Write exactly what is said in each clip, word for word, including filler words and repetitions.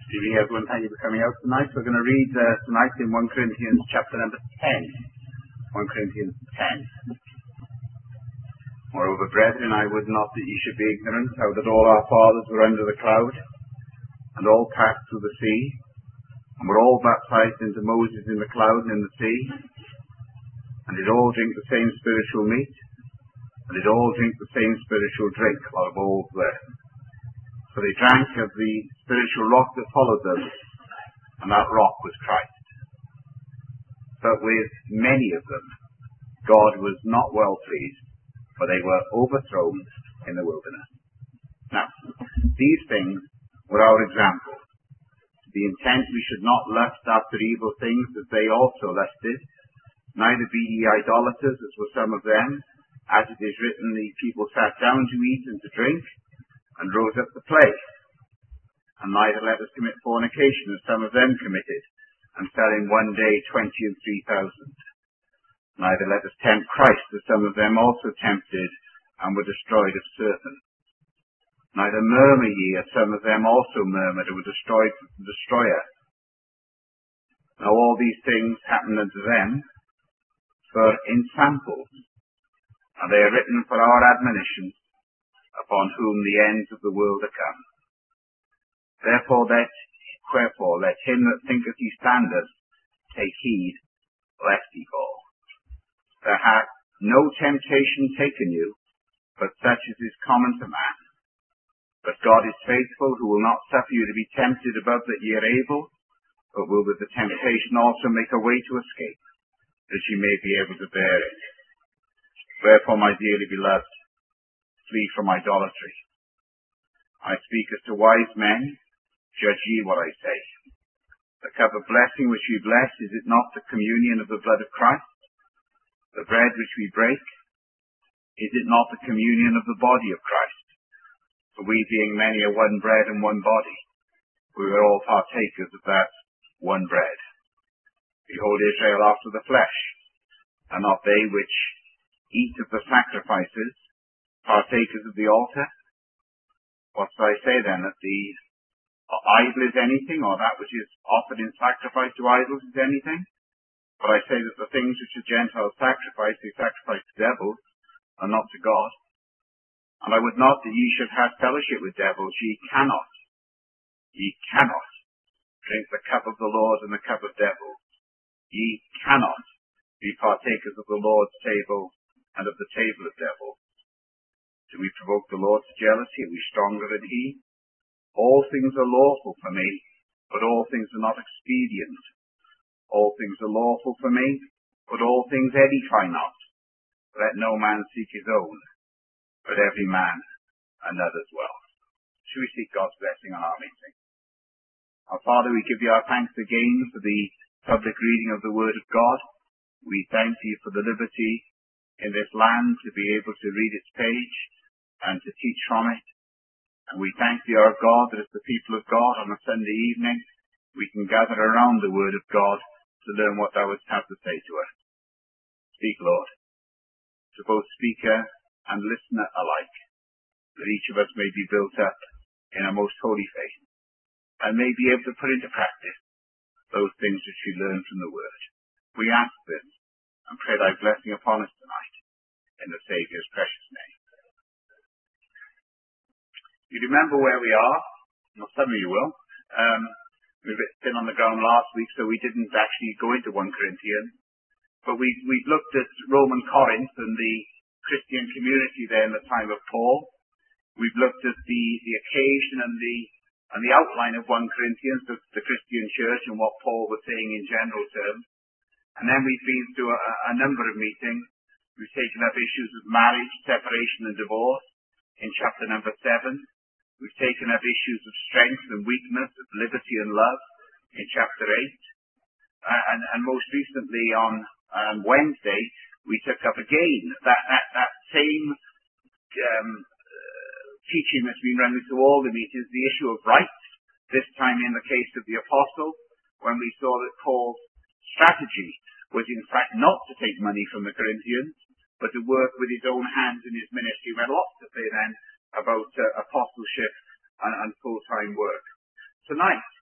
Good evening, everyone. Thank you for coming out tonight. We're going to read uh, tonight in First Corinthians chapter number ten. First Corinthians ten. Moreover, brethren, I would not that ye should be ignorant how that all our fathers were under the cloud, and all passed through the sea, and were all baptized into Moses in the cloud and in the sea, and did all drink the same spiritual meat, and did all drink the same spiritual drink, while both were. For they drank of the spiritual rock that followed them, and that rock was Christ. But with many of them God was not well pleased, for they were overthrown in the wilderness. Now, these things were our examples, to the intent we should not lust after evil things as they also lusted, neither be ye idolaters as were some of them, as it is written, the people sat down to eat and to drink, and rose up to play. And neither let us commit fornication, as some of them committed, and fell in one day twenty and three thousand. Neither let us tempt Christ, as some of them also tempted, and were destroyed of serpents. Neither murmur ye, as some of them also murmured, and were destroyed of the destroyer. Now all these things happened unto them for in samples, and they are written for our admonition, upon whom the ends of the world are come. Therefore let, wherefore let him that thinketh he standeth take heed, lest he fall. There hath no temptation taken you, but such as is common to man. But God is faithful, who will not suffer you to be tempted above that ye are able, but will with the temptation also make a way to escape, that ye may be able to bear it. Wherefore, my dearly beloved, flee from idolatry. I speak as to wise men, judge ye what I say. The cup of blessing which we bless, is it not the communion of the blood of Christ? The bread which we break, is it not the communion of the body of Christ? For we being many are one bread and one body, we are all partakers of that one bread. Behold Israel after the flesh, and not they which eat of the sacrifices, partakers of the altar. What shall I say then, that the idol is anything, or that which is offered in sacrifice to idols is anything? But I say that the things which the Gentiles sacrifice, they sacrifice to devils, and not to God. And I would not that ye should have fellowship with devils. Ye cannot, ye cannot drink the cup of the Lord and the cup of devils. Ye cannot be partakers of the Lord's table and of the table of devils. Do we provoke the Lord to jealousy? Are we stronger than he? All things are lawful for me, but all things are not expedient. All things are lawful for me, but all things edify not. Let no man seek his own, but every man another's wealth. Should we seek God's blessing on our meeting? Our Father, we give you our thanks again for the public reading of the Word of God. We thank you for the liberty in this land to be able to read its page and to teach from it. And we thank thee, our God, that as the people of God on a Sunday evening, we can gather around the Word of God to learn what thou wouldst have to say to us. Speak, Lord, to both speaker and listener alike, that each of us may be built up in a most holy faith, and may be able to put into practice those things which we learn from the Word. We ask this, and pray thy blessing upon us tonight, in the Saviour's precious name. You remember where we are? Well, some of you will. Um, we were been on the ground last week, so we didn't actually go into First Corinthians. But we, we've looked at Roman Corinth and the Christian community there in the time of Paul. We've looked at the, the occasion and the and the outline of First Corinthians, the, the Christian church, and what Paul was saying in general terms. And then we've been through a, a number of meetings. We've taken up issues of marriage, separation and divorce in chapter number seven. We've taken up issues of strength and weakness, of liberty and love in chapter eight. Uh, and, and most recently on um, Wednesday, we took up again that, that, that same um, uh, teaching that's been running through all the meetings, the issue of rights, this time in the case of the apostle, when we saw that Paul's strategy was in fact not to take money from the Corinthians, but to work with his own hands in his ministry. We had lots to say then about uh, apostleship and, and full-time work. Tonight,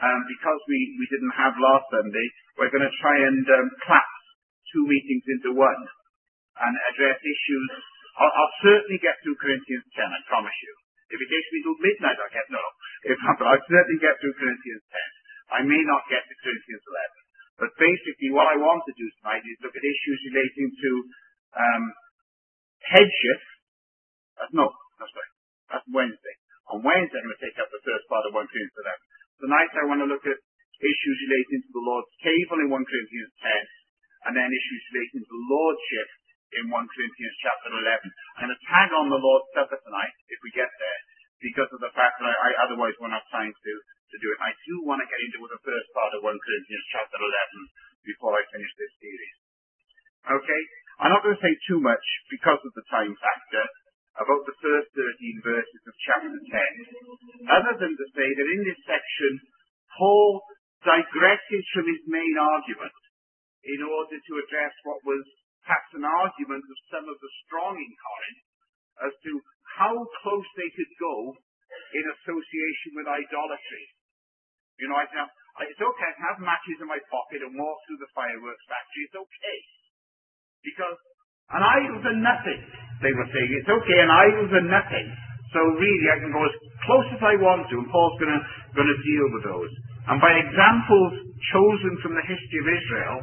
um, because we, we didn't have last Sunday, we're going to try and um, collapse two meetings into one and address issues. I'll, I'll certainly get through Corinthians ten, I promise you. If it takes me till midnight, I'll get, no, no. If, but I'll certainly get through Corinthians ten. I may not get to Corinthians eleven. But basically what I want to do tonight is look at issues relating to um, headship. Uh, no, no, sorry. That's Wednesday. On Wednesday, I'm going to take up the first part of First Corinthians eleven. Tonight, I want to look at issues relating to the Lord's table in First Corinthians ten, and then issues relating to Lordship in First Corinthians chapter eleven. I'm going to tag on the Lord's Supper tonight, if we get there, because of the fact that I, I otherwise won't have time to, to do it. I do want to get into the first part of First Corinthians chapter eleven before I finish this series. Okay? I'm not going to say too much because of the time factor about the first thirteen verses of chapter ten, other than to say that in this section, Paul digresses from his main argument in order to address what was perhaps an argument of some of the strong in Corinth as to how close they could go in association with idolatry. You know, I can have, it's okay, I can have matches in my pocket and walk through the fireworks factory, it's okay. Because an idol's are nothing, they were saying. It's okay, an idol's are nothing. So really, I can go as close as I want to, and Paul's going to going to deal with those. And by examples chosen from the history of Israel,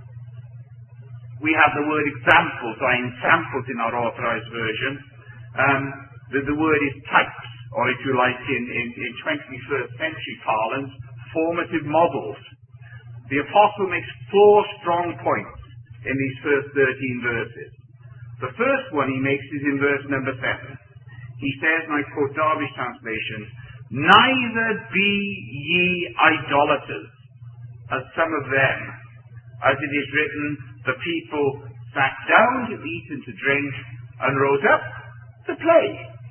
we have the word examples, or examples in our authorized version. Um, the, the word is types, or if you like, in, in, in twenty-first century parlance, formative models. The apostle makes four strong points in these first thirteen verses. The first one he makes is in verse number seven. He says, and I quote Darby's translation, "Neither be ye idolaters, as some of them, as it is written, the people sat down to eat and to drink, and rose up to play."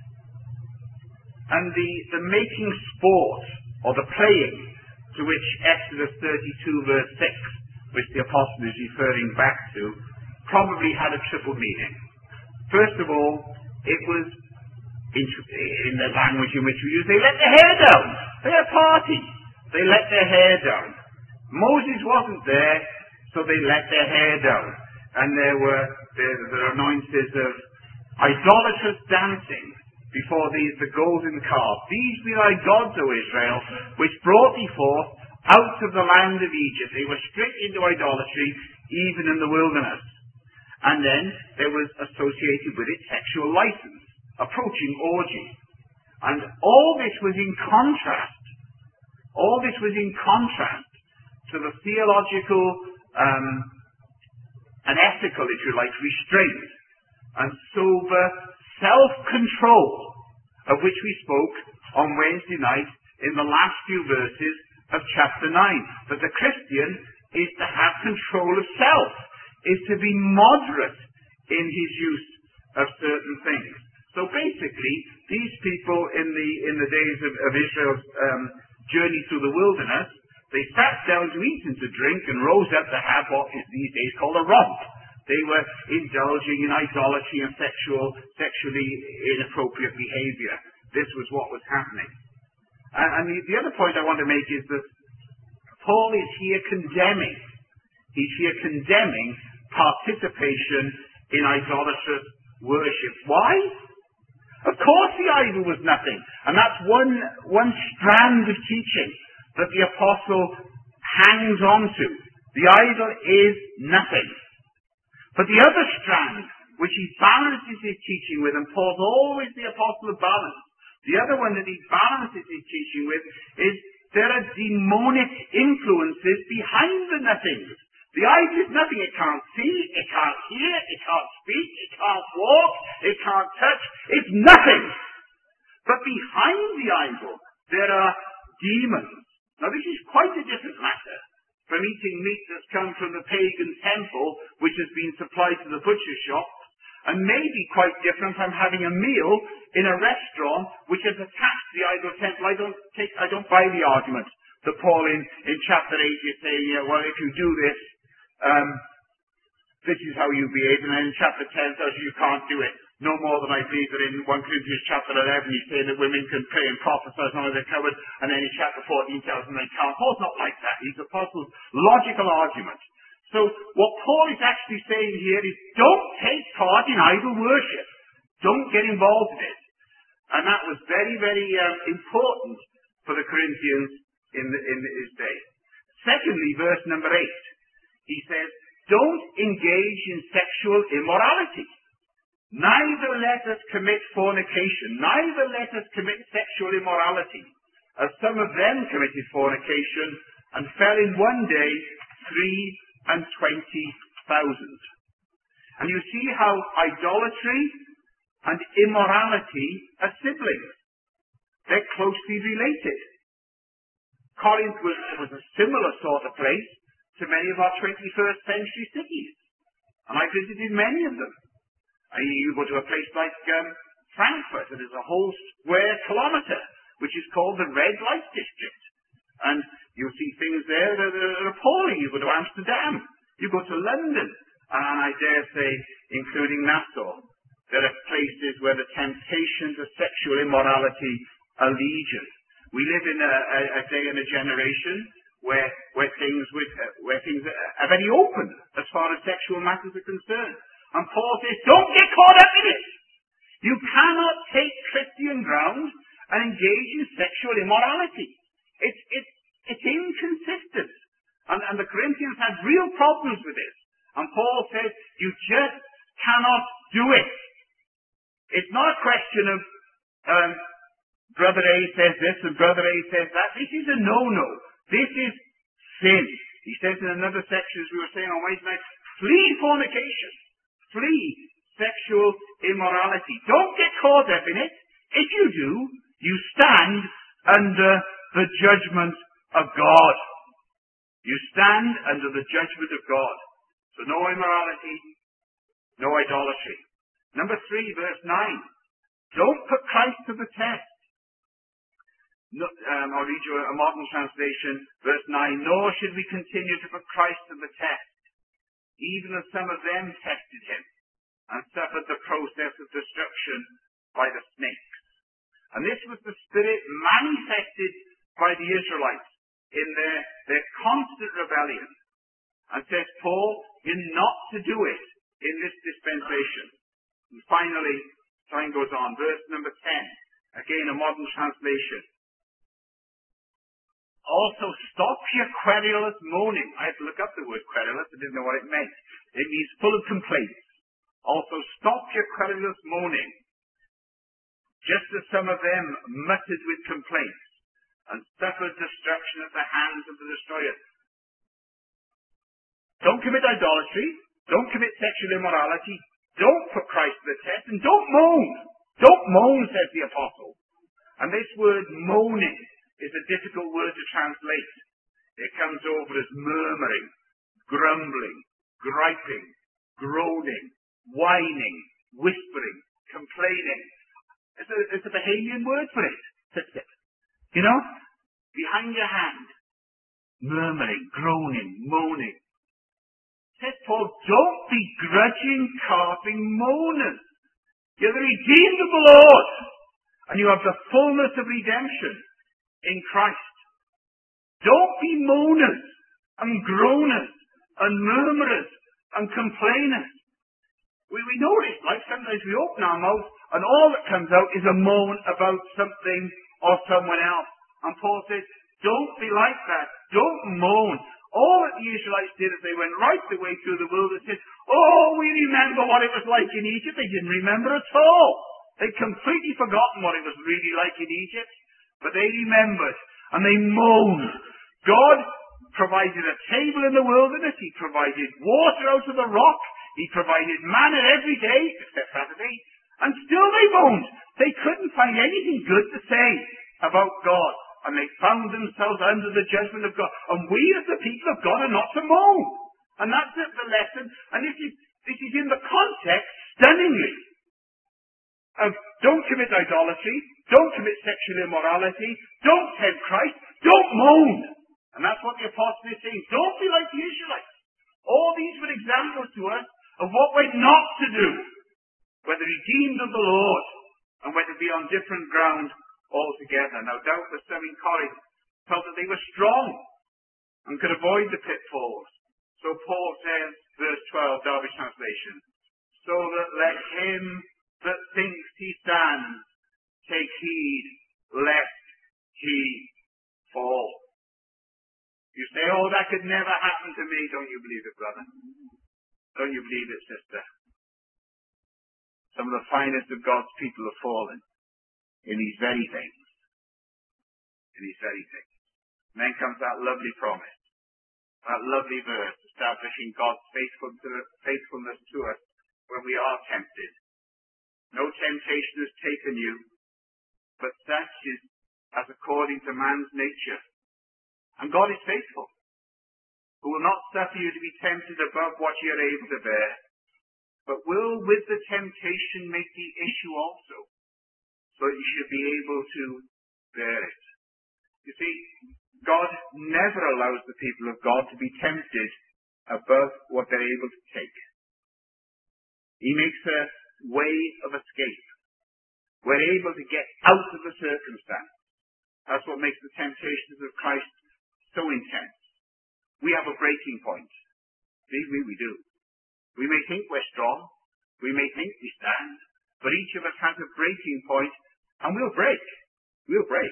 And the, the making sport, or the playing, to which Exodus thirty-two verse six, which the apostle is referring back to, probably had a triple meaning. First of all, it was, in, in the language in which we use, they let their hair down. They had a party. They let their hair down. Moses wasn't there, so they let their hair down. And there were there, there are annoyances of idolatrous dancing before the, the golden calf. "These be thy gods, O Israel, which brought thee forth out of the land of Egypt." They were strict into idolatry, even in the wilderness. And then there was associated with it sexual license, approaching orgy. And all this was in contrast, all this was in contrast to the theological um, and ethical, if you like, restraint and sober self-control of which we spoke on Wednesday night in the last few verses of chapter nine. That the Christian is to have control of self, is to be moderate in his use of certain things. So basically, these people in the in the days of, of Israel's um, journey through the wilderness, they sat down to eat and to drink and rose up to have what is these days called a romp. They were indulging in idolatry and sexual, sexually inappropriate behavior. This was what was happening. And, and the, the other point I want to make is that Paul is here condemning. He's here condemning participation in idolatrous worship. Why? Of course the idol was nothing. And that's one, one strand of teaching that the apostle hangs on to. The idol is nothing. But the other strand, which he balances his teaching with, and Paul's always the apostle of balance, the other one that he balances his teaching with is there are demonic influences behind the nothings. The idol is nothing. It can't see, it can't hear, it can't speak, it can't walk, it can't touch. It's nothing. But behind the idol, there are demons. Now this is quite a different matter from eating meat that's come from the pagan temple, which has been supplied to the butcher shop, and maybe quite different from having a meal in a restaurant which is attached to the idol temple. I don't take, I don't buy the argument that Paul in, in chapter eight is saying, yeah, well, if you do this, um, this is how you behave, and then in chapter ten tells you you can't do it. No more than I believe that in First Corinthians chapter eleven he's saying that women can pray and prophesy as long as they're covered, and then in chapter fourteen tells them they can't. Paul's not like that. He's Apostle's logical argument. So what Paul is actually saying here is, don't take part in idol worship. Don't get involved in it. And that was very, very um, important for the Corinthians in, the, in his day. Secondly, verse number eight, he says, don't engage in sexual immorality. Neither let us commit fornication, neither let us commit sexual immorality, as some of them committed fornication and fell in one day three and twenty thousand. And you see how idolatry and immorality are siblings. They're closely related. Corinth was, was a similar sort of place to many of our twenty-first century cities. And I visited many of them. And you go to a place like um, Frankfurt, and there's a whole square kilometre, which is called the Red Light District. And you'll see things there that are appalling. You go to Amsterdam, you go to London, and I dare say, including Nassau, there are places where the temptations of sexual immorality are legion. We live in a, a, a day and a generation where where things with, uh, where things are very open as far as sexual matters are concerned. And Paul says, don't get caught up in it. You cannot take Christian ground and engage in sexual immorality. It's it's it's inconsistent. And, and the Corinthians had real problems with this. And Paul says, you just cannot do it. It's not a question of um, Brother A says this and Brother A says that. This is a no-no. This is sin. He says in another section, as we were saying on Wednesday night, flee fornication. Flee sexual immorality. Don't get caught up in it. If you do, you stand under the judgment of God. You stand under the judgment of God. So no immorality, no idolatry. Number three, verse nine. Don't put Christ to the test. No, um, I'll read you a, a modern translation, verse nine. Nor should we continue to put Christ to the test, even as some of them tested him and suffered the process of destruction by the snakes. And this was the spirit manifested by the Israelites in their, their constant rebellion. And says Paul, you're not to do it in this dispensation. And finally, time goes on, verse number ten, again a modern translation. Also, stop your querulous moaning. I had to look up the word querulous. I didn't know what it meant. It means full of complaints. Also, stop your querulous moaning. Just as some of them muttered with complaints and suffered destruction at the hands of the destroyer. Don't commit idolatry. Don't commit sexual immorality. Don't put Christ to the test. And don't moan. Don't moan, says the apostle. And this word moaning is a difficult word to translate. It comes over as murmuring, grumbling, griping, groaning, whining, whispering, complaining. It's a, it's a Bahamian word for it. You know? Behind your hand. Murmuring, groaning, moaning. Says Paul, don't be grudging, carping moaners. You're the redeemed of the Lord. And you have the fullness of redemption in Christ. Don't be moaners and groaners and murmurers and complainers. We, we know this, like sometimes we open our mouth and all that comes out is a moan about something or someone else. And Paul says, don't be like that. Don't moan. All that the Israelites did is they went right the way through the wilderness and said, oh, we remember what it was like in Egypt. They didn't remember at all. They'd completely forgotten what it was really like in Egypt. But they remembered, and they moaned. God provided a table in the wilderness. He provided water out of the rock. He provided manna every day, except Saturday. And still they moaned. They couldn't find anything good to say about God. And they found themselves under the judgment of God. And we as the people of God are not to moan. And that's the lesson. And this is, this is in the context, stunningly, of don't commit idolatry, don't commit sexual immorality, don't tempt Christ, don't moan. And that's what the apostle is saying. Don't be like the Israelites. All these were examples to us of what we're not to do. whether redeemed of the Lord, and whether be on different ground altogether. Now doubtless some in Corinth felt that they were strong and could avoid the pitfalls. So Paul says, verse twelve, Derby translation, so that let him that thinks he stands take heed lest he fall. You say, oh, that could never happen to me. Don't you believe it, brother? Don't you believe it, sister? Some of the finest of God's people have fallen in these very things. In these very things. And then comes that lovely promise, that lovely verse establishing God's faithfulness to us when we are tempted. No temptation has taken you, but such is as according to man's nature. And God is faithful, who will not suffer you to be tempted above what you are able to bear, but will with the temptation make the issue also, so that you should be able to bear it. You see, God never allows the people of God to be tempted above what they're able to take. He makes a way of escape. We're able to get out of the circumstance. That's what makes the temptations of Christ so intense. We have a breaking point. Believe me, we do. We may think we're strong. We may think we stand. But each of us has a breaking point, and we'll break. We'll break.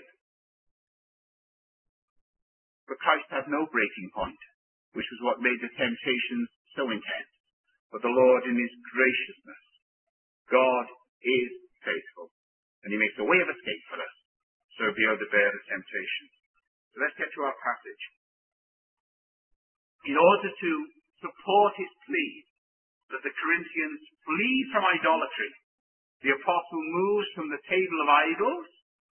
But Christ had no breaking point, which was what made the temptations so intense. But the Lord, in his graciousness, God is faithful. And he makes a way of escape for us, so we'll be able to bear the temptation. So let's get to our passage. In order to support his plea that the Corinthians flee from idolatry, the apostle moves from the table of idols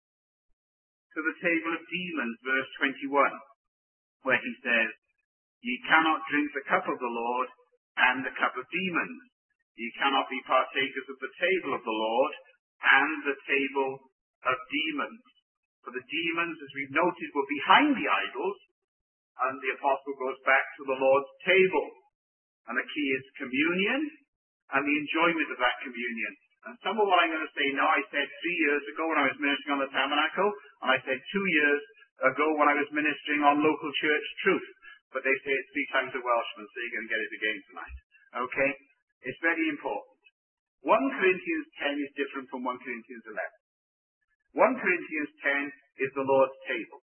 to the table of demons, verse twenty-one, where he says, ye cannot drink the cup of the Lord and the cup of demons. Ye cannot be partakers of the table of the Lord and the table of demons. For the demons, as we've noted, were behind the idols, and the apostle goes back to the Lord's table. And the key is communion and the enjoyment of that communion. And some of what I'm going to say now, I said three years ago when I was ministering on the tabernacle, and I said two years ago when I was ministering on local church truth. But they say it three times a Welshman, so you're going to get it again tonight. Okay? It's very important. First Corinthians ten is different from First Corinthians eleven. First Corinthians ten is the Lord's table.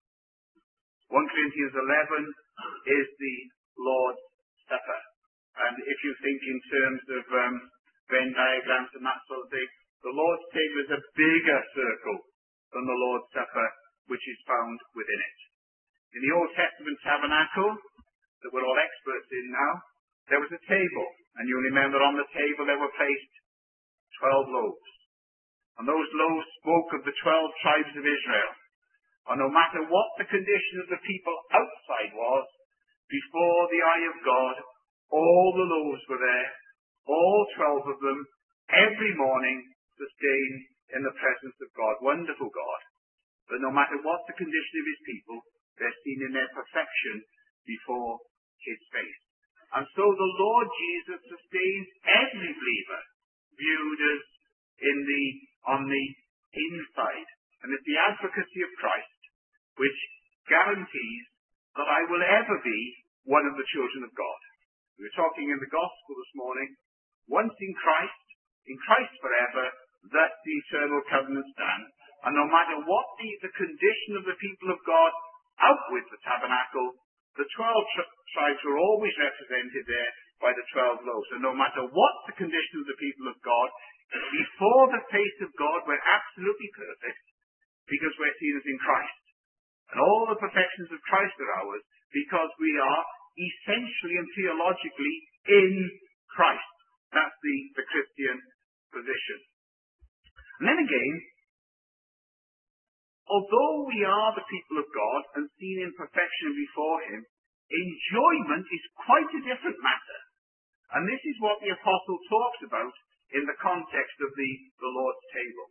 First Corinthians eleven is the Lord's Supper. And if you think in terms of um, Venn diagrams and that sort of thing, the Lord's table is a bigger circle than the Lord's Supper, which is found within it. In the Old Testament tabernacle, that we're all experts in now, there was a table. And you remember on the table there were placed twelve loaves. And those loaves spoke of the twelve tribes of Israel. And no matter what the condition of the people outside was, before the eye of God, all the loaves were there, all twelve of them, every morning, sustained in the presence of God. Wonderful God. But no matter what the condition of his people, they're seen in their perfection before his face. And so the Lord Jesus sustains every believer, viewed as in the, on the inside. And it's the advocacy of Christ, which guarantees that I will ever be one of the children of God. We were talking in the gospel this morning, once in Christ, in Christ forever, that the eternal covenant stands. And no matter what the, the condition of the people of God out with the tabernacle, the twelve tri- tribes were always represented there by the twelve loaves. And no matter what the condition of the people of God, before the face of God, we're absolutely perfect, because we're seen as in Christ. And all the perfections of Christ are ours, because we are essentially and theologically in Christ. That's the, the Christian position. And then again, although we are the people of God and seen in perfection before him, enjoyment is quite a different matter. And this is what the apostle talks about in the context of the, the Lord's table.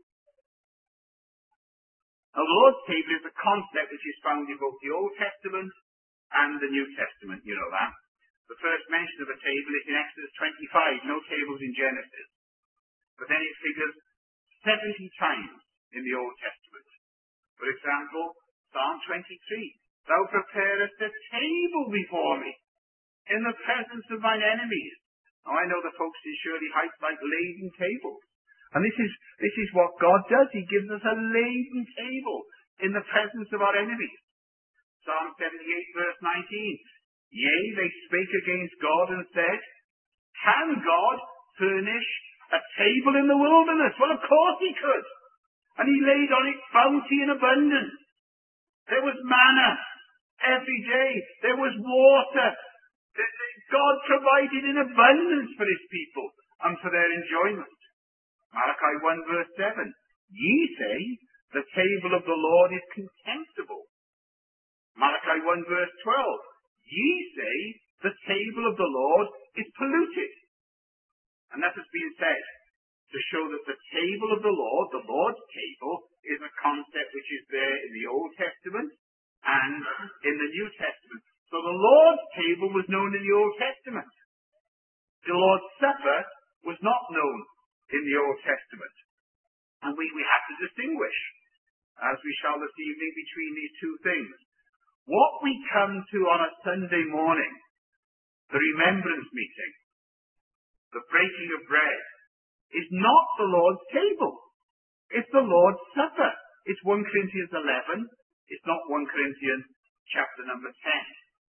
Now, the Lord's table is a concept which is found in both the Old Testament and the New Testament, you know that. The first mention of a table is in Exodus twenty-five, no tables in Genesis. But then it figures seventy times in the Old Testament. For example, Psalm twenty-three, Thou preparest a table before me in the presence of mine enemies. Now I know the folks in Shirley Heights like laden tables. And this is, this is what God does. He gives us a laden table in the presence of our enemies. Psalm seventy-eight verse nineteen, Yea, they spake against God and said, Can God furnish a table in the wilderness? Well, of course he could. And he laid on it bounty and abundance. There was manna every day. There was water. God provided in abundance for his people and for their enjoyment. Malachi one verse seven, Ye say, the table of the Lord is contemptible. Malachi one verse twelve, Ye say, the table of the Lord is polluted. And that has been said to show that the table of the Lord, the Lord's table, is a concept which is there in the Old Testament and in the New Testament. So the Lord's table was known in the Old Testament. The Lord's Supper was not known in the Old Testament. And we, we have to distinguish, as we shall this evening, between these two things. What we come to on a Sunday morning, the remembrance meeting, the breaking of bread, is not the Lord's table. It's the Lord's Supper. It's First Corinthians eleven. It's not First Corinthians chapter number ten.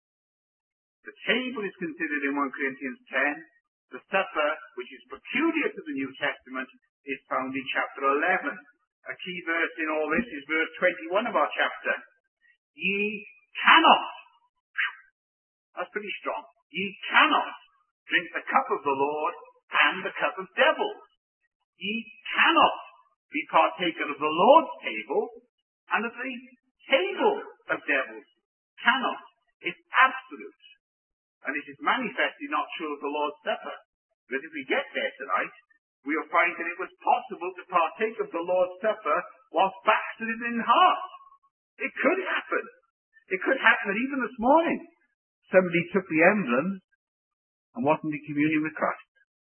The table is considered in First Corinthians ten. The supper, which is peculiar to the New Testament, is found in chapter eleven. A key verse in all this is verse twenty-one of our chapter. Ye cannot, that's pretty strong, ye cannot drink the cup of the Lord and the cup of devils. Ye cannot be partaker of the Lord's table and of the table of devils. Cannot. It's absolute. And it is manifestly not true of the Lord's Supper. But if we get there tonight, we will find that it was possible to partake of the Lord's Supper whilst backslidden in heart. It could happen. It could happen that even this morning, somebody took the emblem and wasn't in communion with Christ.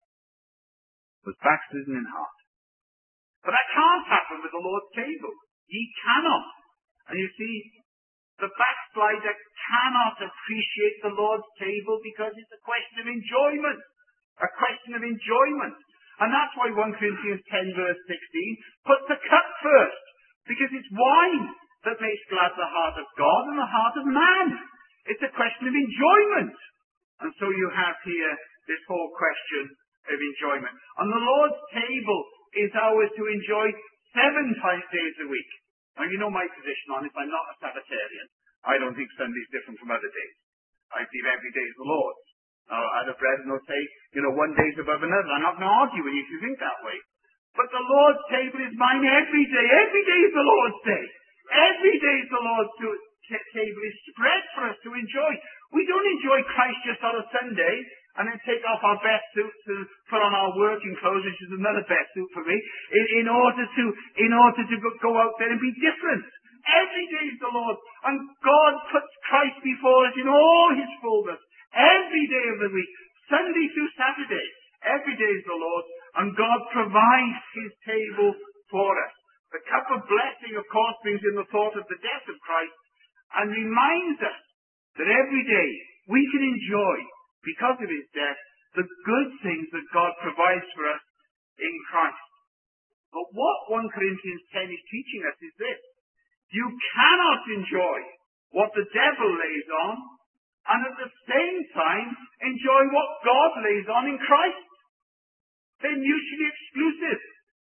Was backslidden in heart. But that can't happen with the Lord's table. Ye cannot. And you see, the backslider cannot appreciate the Lord's table because it's a question of enjoyment. A question of enjoyment. And that's why First Corinthians ten verse sixteen puts the cup first. Because it's wine that makes glad the heart of God and the heart of man. It's a question of enjoyment. And so you have here this whole question of enjoyment. And the Lord's table is ours to enjoy seven times days a week. Now you know my position on it. I'm not a Sabbatarian. I don't think Sunday's different from other days. I believe every day is the Lord's. Now other brethren will say, you know, one day's above another. I'm not going to argue with you if you think that way. But the Lord's table is mine every day. Every day is the Lord's day. Every day is the Lord's table is spread for us to enjoy. We don't enjoy Christ just on a Sunday and then take off our best suits and put on our working clothes, which is another best suit for me, in, in order to in order to go, go out there and be different. Every day is the Lord, and God puts Christ before us in all his fullness. Every day of the week, Sunday through Saturday, every day is the Lord, and God provides his table for us. The cup of blessing, of course, brings in the thought of the death of Christ and reminds us that every day we can enjoy, because of his death, the good things that God provides for us in Christ. But what First Corinthians ten is teaching us is this. You cannot enjoy what the devil lays on and at the same time enjoy what God lays on in Christ. They're mutually exclusive.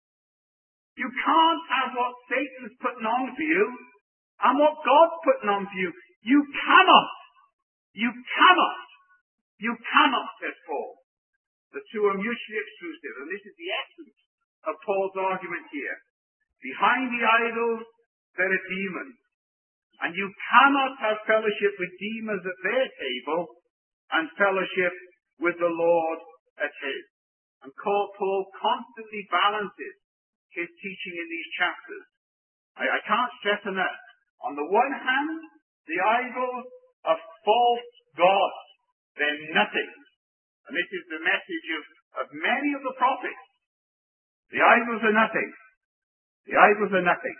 You can't have what Satan's putting on for you and what God's putting on for you. You cannot. You cannot. You cannot, says Paul. The two are mutually exclusive. And this is the essence of Paul's argument here. Behind the idols, there are demons. And you cannot have fellowship with demons at their table and fellowship with the Lord at his. And Paul constantly balances his teaching in these chapters. I, I can't stress enough. On the one hand, the idols are false gods. They're nothing. And this is the message of, of many of the prophets. The idols are nothing. The idols are nothing.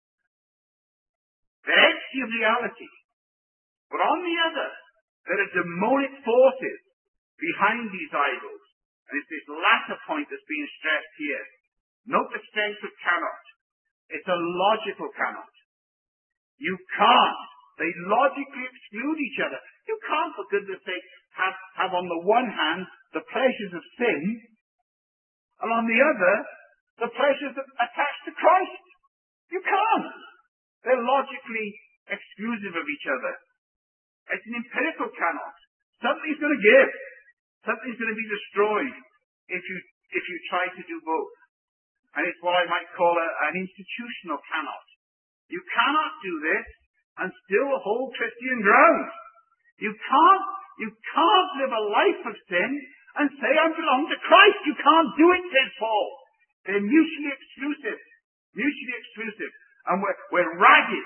They're empty of reality. But on the other, there are demonic forces behind these idols. And it's this latter point that's being stressed here. Note the strength of cannot. It's a logical cannot. You can't. They logically exclude each other. You can't, for goodness sake, have, have on the one hand the pleasures of sin, and on the other, the pleasures attached to Christ. You can't. They're logically exclusive of each other. It's an empirical cannot. Something's going to give. Something's going to be destroyed if you if you try to do both. And it's what I might call a, an institutional cannot. You cannot do this and still hold Christian ground. You can't, you can't live a life of sin and say, I belong to Christ. You can't do it, says Paul. They're mutually exclusive. Mutually exclusive. And we're, we're ragged.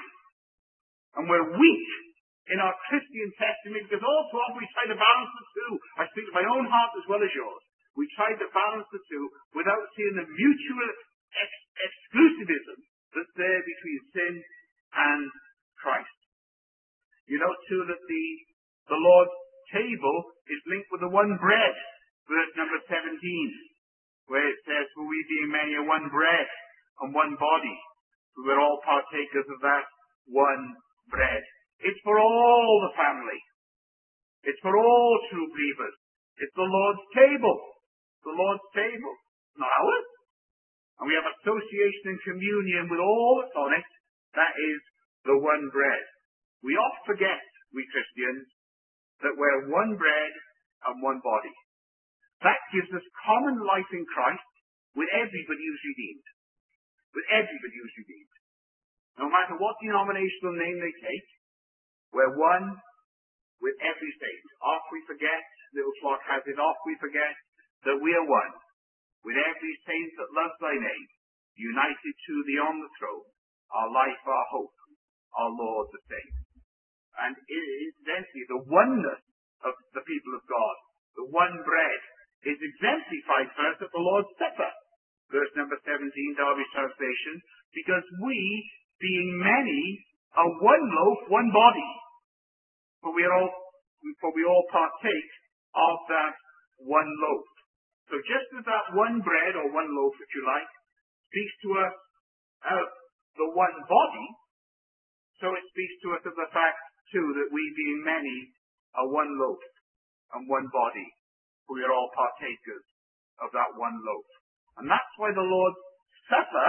And we're weak in our Christian testimony because all too often we try to balance the two. I speak of my own heart as well as yours. We try to balance the two without seeing the mutual ex- exclusivism that's there between sin and Christ. You know too that the, the Lord's table is linked with the one bread, verse number seventeen, where it says, for we being many are one bread and one body, we were all partakers of that one bread. It's for all the family. It's for all true believers. It's the Lord's table. The Lord's table. Not ours. And we have association and communion with all that's on it. That is the one bread. We often forget, we Christians, that we're one bread and one body. That gives us common life in Christ with everybody who's redeemed. With everybody who's redeemed. No matter what denominational name they take, we're one with every saint. Oft we forget, little flock has it, oft we forget that we are one with every saint that loves thy name, united to thee on the throne, our life, our hope, our Lord the same. And incidentally, the oneness of the people of God, the one bread, is exemplified first at the Lord's Supper. Verse number seventeen, Darby translation, because we, being many, are one loaf, one body. For we are all, for we all partake of that one loaf. So just as that one bread, or one loaf if you like, speaks to us of the one body, so it speaks to us of the fact too that we being many are one loaf and one body. For we are all partakers of that one loaf. And that's why the Lord's Supper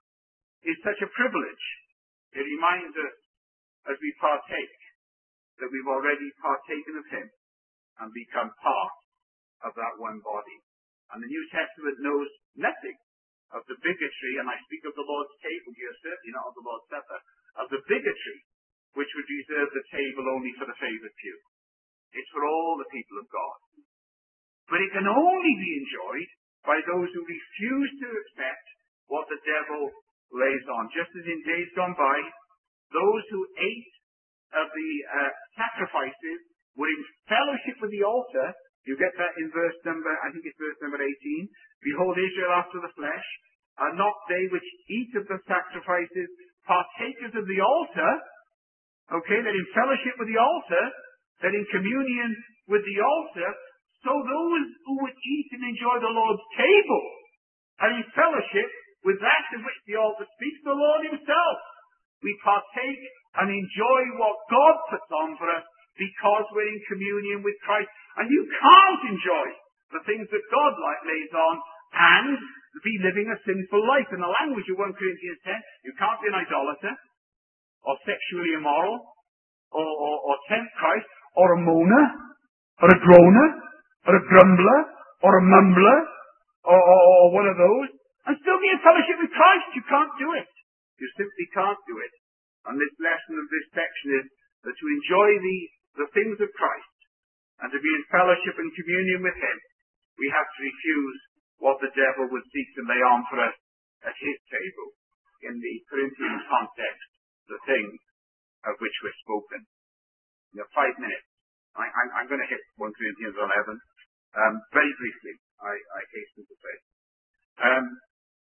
is such a privilege. It reminds us as we partake that we've already partaken of Him and become part of that one body. And the New Testament knows nothing of the bigotry, and I speak of the Lord's table here, certainly not of the Lord's Supper, of the bigotry which would reserve the table only for the favoured few. It's for all the people of God. But it can only be enjoyed by those who refuse to accept what the devil lays on. Just as in days gone by, those who ate of the uh, sacrifices were in fellowship with the altar. You get that in verse number, I think it's verse number eighteen. Behold, Israel after the flesh, are not they which eat of the sacrifices partakers of the altar? Okay, they're in fellowship with the altar, they're in communion with the altar. So those who would eat and enjoy the Lord's table are in fellowship with that in which the altar speaks, the Lord Himself. We partake and enjoy what God puts on for us because we're in communion with Christ. And you can't enjoy the things that God lays on and be living a sinful life. In the language of First Corinthians ten, you can't be an idolater, or sexually immoral, or, or, or tempt Christ, or a moaner, or a groaner, or a grumbler, or a mumbler, or, or, or one of those, and still be in fellowship with Christ. You can't do it. You simply can't do it. And this lesson of this section is that to enjoy the, the things of Christ, and to be in fellowship and communion with Him, we have to refuse what the devil would seek to lay on for us at his table. In the Corinthian context, the things of which we're spoken. You have five minutes. I, I'm, I'm going to hit First Corinthians eleven. Um, very briefly, I, I hasten to say. Um,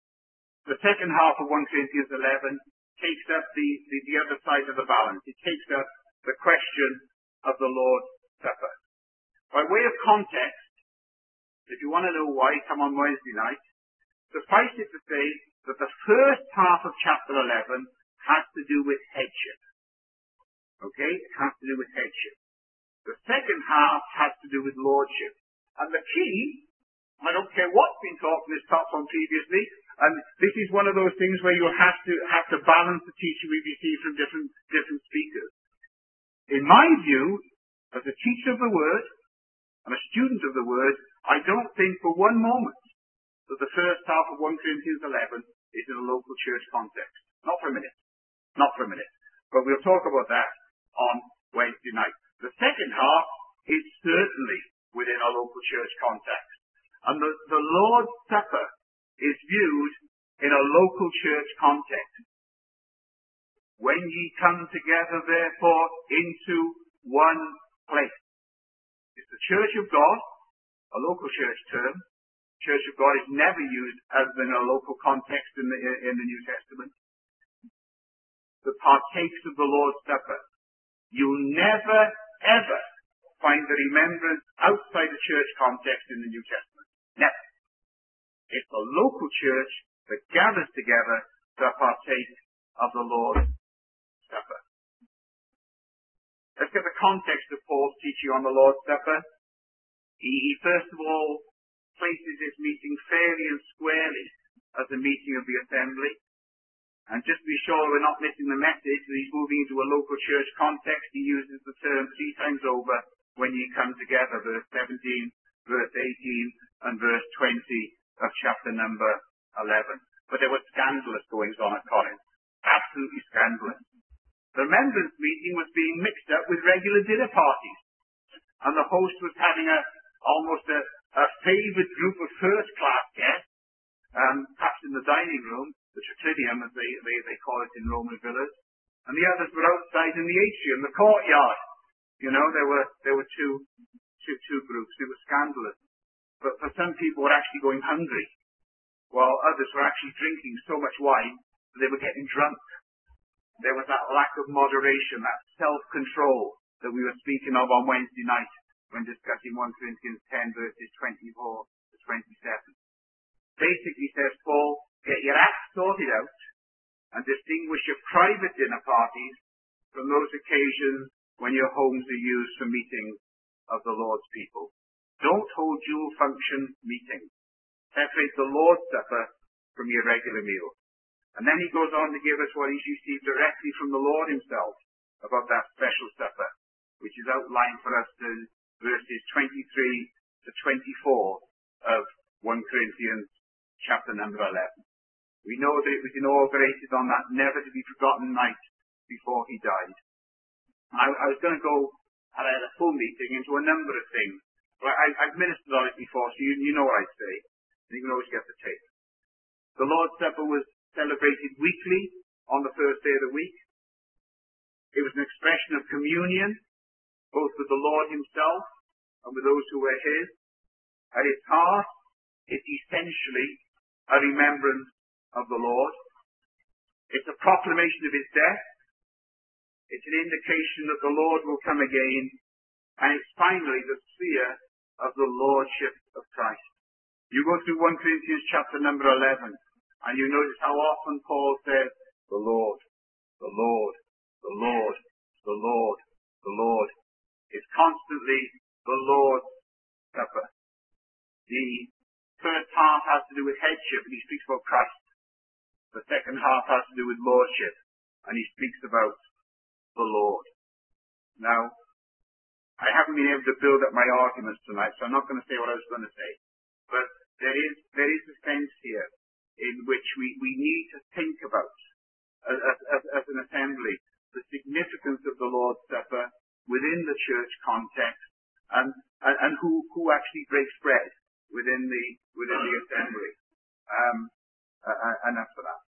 The second half of First Corinthians eleven takes up the, the, the other side of the balance. It takes up the question of the Lord's Supper. By way of context, if you want to know why, come on Wednesday night. Suffice it to say that the first half of chapter eleven has to do with headship. Okay? It has to do with headship. The second half has to do with lordship. And the key, I don't care what's been taught in this platform previously, and this is one of those things where you have to have to balance the teaching we receive from different different speakers. In my view, as a teacher of the Word and a student of the Word, I don't think for one moment that the first half of First Corinthians eleven is in a local church context. Not for a minute. Not for a minute. But we'll talk about that on Wednesday night. The second half is certainly within a local church context. And the, the Lord's Supper is viewed in a local church context. When ye come together, therefore, into one place. It's the church of God, a local church term. Church of God is never used as in a local context in the, in the New Testament. That partakes of the Lord's Supper. You'll never, ever find the remembrance outside the church context in the New Testament. Never. It's a local church that gathers together to partake of the Lord's Supper. Let's get the context of Paul's teaching on the Lord's Supper. He, he first of all places this meeting fairly and squarely as a meeting of the assembly. And just to be sure we're not missing the message that he's moving into a local church context, he uses the term three times over when you come together, verse seventeen, verse eighteen, and verse twenty of chapter number eleven. But there were scandalous goings on at Corinth. Absolutely scandalous. The remembrance meeting was being mixed up with regular dinner parties. And the host was having a almost a, a favoured group of first-class guests, um, perhaps in the dining room, the triclinium, as they, they, they call it in Roman villas, and the others were outside in the atrium, the courtyard. You know, there were there were two, two, two groups. It was scandalous. But for some people were actually going hungry, while others were actually drinking so much wine that they were getting drunk. There was that lack of moderation, that self-control that we were speaking of on Wednesday night when discussing First Corinthians ten, verses twenty-four to twenty-seven. Basically, says Paul, get your act sorted out and distinguish your private dinner parties from those occasions when your homes are used for meetings of the Lord's people. Don't hold dual function meetings. Separate the Lord's Supper from your regular meals. And then he goes on to give us what he's received directly from the Lord himself about that special supper, which is outlined for us in verses twenty-three to twenty-four of First Corinthians chapter number eleven. We know that it was inaugurated on that never-to-be-forgotten night before he died. I, I was going to go, and I had a full meeting, into a number of things. But I, I've ministered on it before, so you, you know what I'd say. And you can always get the tape. The Lord's Supper was celebrated weekly on the first day of the week. It was an expression of communion, both with the Lord himself and with those who were his. At its heart, it's essentially a remembrance of the Lord. It's a proclamation of his death. It's an indication that the Lord will come again. And it's finally the sphere of the Lordship of Christ. You go through First Corinthians chapter number eleven, and you notice how often Paul says, the Lord, the Lord, the Lord, the Lord, the Lord. It's constantly the Lord's Supper. The first half has to do with headship, and he speaks about Christ. The second half has to do with lordship, and he speaks about the Lord. Now, I haven't been able to build up my arguments tonight, so I'm not going to say what I was going to say. But there is there is a sense here in which we, we need to think about, as, as, as an assembly, the significance of the Lord's Supper within the church context, and, and, and who, who actually breaks bread within the within the assembly. Um, uh, enough for that.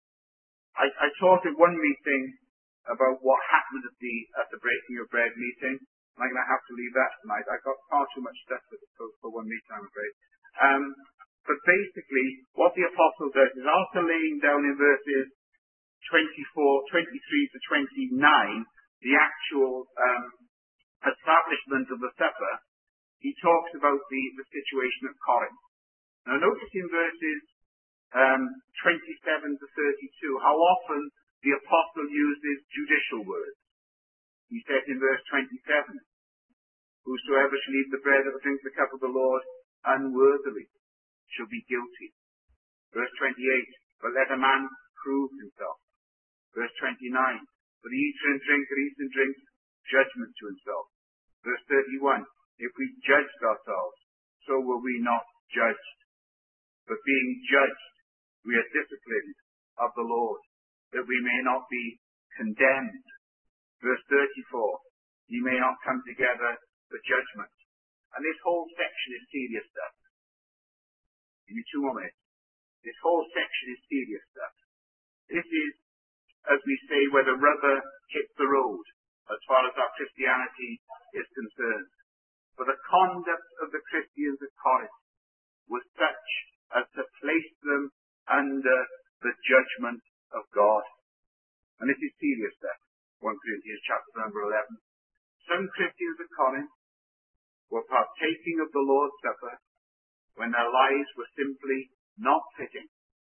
I, I taught at one meeting about what happened at the at the breaking of bread meeting. I'm going to have to leave that tonight. I've got far too much stuff for, for, for one meeting, I'm afraid. Um, but basically, what the apostle does is, after laying down in verses twenty-four, twenty-three to twenty-nine, the actual um, establishment of the supper, he talks about the, the situation at Corinth. Now notice in verses um, twenty-seven to thirty-two how often the apostle uses judicial words. He says in verse twenty-seven, whosoever shall eat the bread or drink the cup of the Lord unworthily shall be guilty. Verse twenty-eight, but let a man prove himself. Verse twenty-nine, but the eater and drinker eats and drinks judgment to himself. Verse thirty-one, if we judged ourselves, so were we not judged. But being judged, we are disciplined of the Lord, that we may not be condemned. Verse thirty-four, ye may not come together for judgment. And this whole section is serious stuff. Give me two more minutes. This whole section is serious stuff. This is, as we say, where the rubber hits the road, as far as our Christianity is concerned. For the conduct of the Christians at Corinth was such as to place them under the judgment of God. And this is serious stuff. First Corinthians chapter number eleven. Some Christians at Corinth were partaking of the Lord's Supper when their lives were simply not fitting.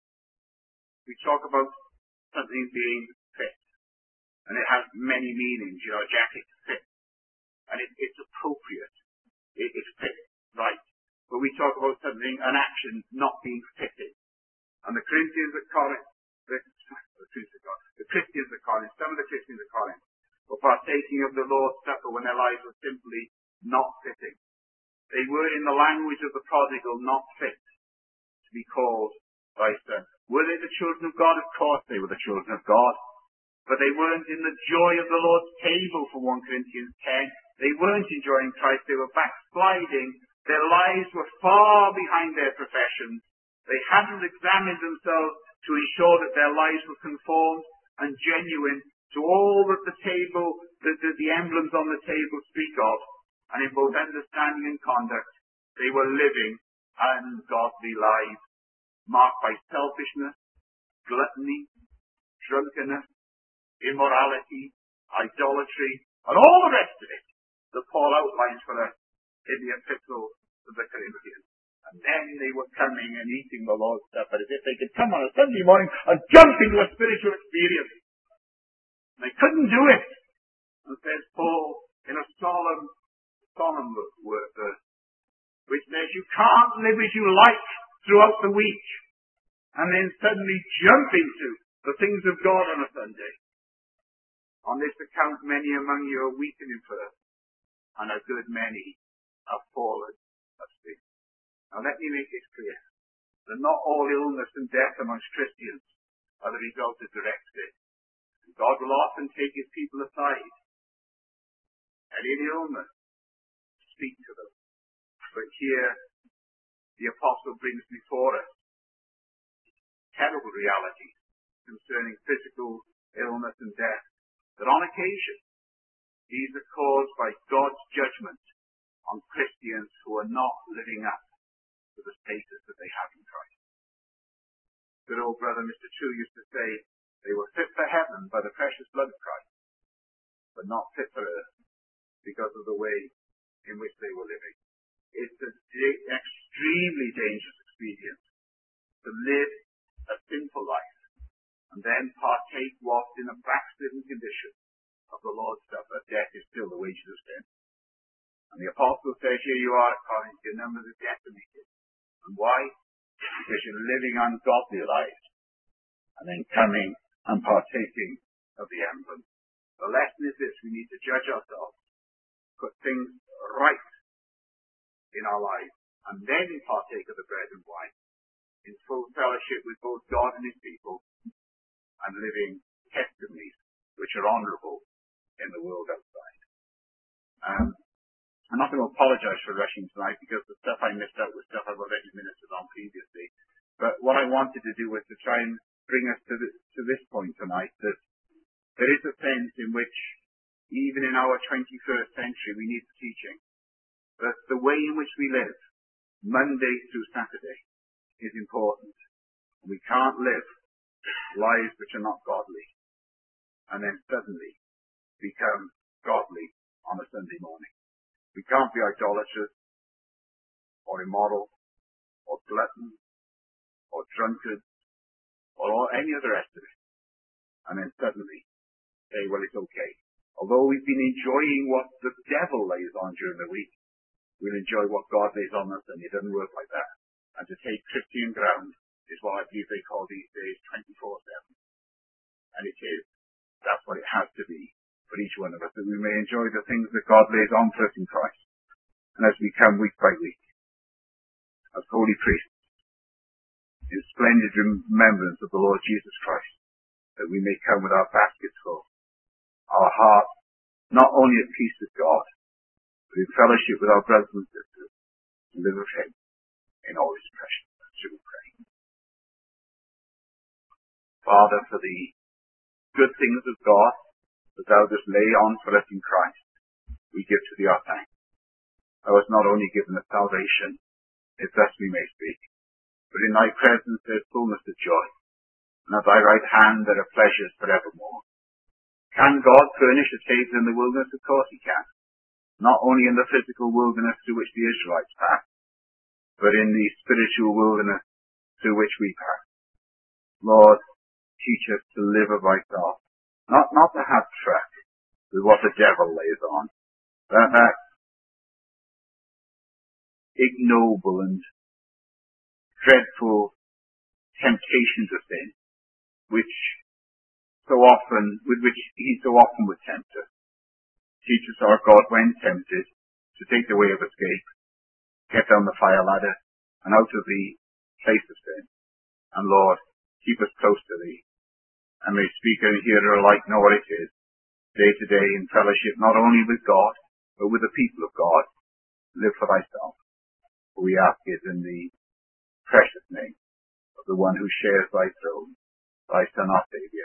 We talk about something being fit, and it has many meanings. You know, a jacket fits, and it, it's appropriate. It, it fits right. But we talk about something, an action not being fitted. And the Corinthians at Corinth, the, the Christians at Corinth, some of the Christians at Corinth were partaking of the Lord's Supper when their lives were simply not fitting. They were, in the language of the prodigal, not fit to be called thy son. Were they the children of God? Of course they were the children of God. But they weren't in the joy of the Lord's table for First Corinthians ten. They weren't enjoying Christ. They were backsliding. Their lives were far behind their professions. They hadn't examined themselves to ensure that their lives were conformed and genuine to all that the table, the, the, the emblems on the table speak of. And in both understanding and conduct, they were living ungodly lives, marked by selfishness, gluttony, drunkenness, immorality, idolatry, and all the rest of it that Paul outlines for us in the epistle to the Corinthians. And then they were coming and eating the Lord's Supper as if they could come on a Sunday morning and jump into a spiritual experience. They couldn't do it. And says Paul in a solemn, solemn word, verse, which says you can't live as you like throughout the week and then suddenly jump into the things of God on a Sunday. On this account, many among you are weak and infirm, and a good many have fallen asleep. Now let me make this clear, that not all illness and death amongst Christians are the result of direct sin. God will often take his people aside, and in illness, speak to them. But here, the apostle brings before us terrible realities concerning physical illness and death, that on occasion, these are caused by God's judgment on Christians who are not living up to the status that they have in Christ. Good old brother Mister True used to say, they were fit for heaven by the precious blood of Christ, but not fit for earth because of the way in which they were living. It's an extremely dangerous experience to live a sinful life and then partake whilst in a backslidden condition of the Lord's Supper. Death is still the wages of sin. And the apostle says, here you are at Corinth, your numbers are decimated. And why? Because you're living ungodly lives and then coming and partaking of the emblem. The lesson is this: we need to judge ourselves, put things right in our lives, and then partake of the bread and wine in full fellowship with both God and his people, and living testimonies which are honourable in the world outside. Um, I'm not going to apologise for rushing tonight, because the stuff I missed out was stuff I've already ministered on previously. But what I wanted to do was to try and bring us to this, to this point tonight, that there is a sense in which, even in our twenty-first century, we need the teaching that the way in which we live, Monday through Saturday, is important. We can't live lives which are not godly and then suddenly become godly on a Sunday morning. We can't be idolatrous or immoral or glutton or drunkard or all, any other rest of it, and then suddenly say, well, it's okay. Although we've been enjoying what the devil lays on during the week, we'll enjoy what God lays on us, and it doesn't work like that. And to take Christian ground is what I believe they call these days twenty-four seven. And it is. That's what it has to be for each one of us, that we may enjoy the things that God lays on for us in Christ. And as we come week by week, as holy priests, in splendid remembrance of the Lord Jesus Christ, that we may come with our baskets full, our hearts not only at peace with God, but in fellowship with our brothers and sisters, to live with Him in all His precious. Shall we pray? Father, for the good things of God that Thou dost lay on for us in Christ, we give to Thee our thanks. Thou hast not only given us salvation, if thus we may speak, but in Thy presence there is fullness of joy, and at Thy right hand there are pleasures forevermore. Can God furnish a table in the wilderness? Of course He can. Not only in the physical wilderness through which the Israelites passed, but in the spiritual wilderness through which we pass. Lord, teach us to live of Thyself, not, not to have truck with what the devil lays on, that, that ignoble and dreadful temptation to sin, which so often, with which He so often would tempt us. Teach us, our God, when tempted, to take the way of escape, get down the fire ladder, and out of the place of sin. And Lord, keep us close to Thee, and may speaker and hearer alike know what it is, day to day in fellowship, not only with God, but with the people of God. Live for Thyself. For we ask it in the precious name of the one who shares Thy throne, Thy Son, our Saviour.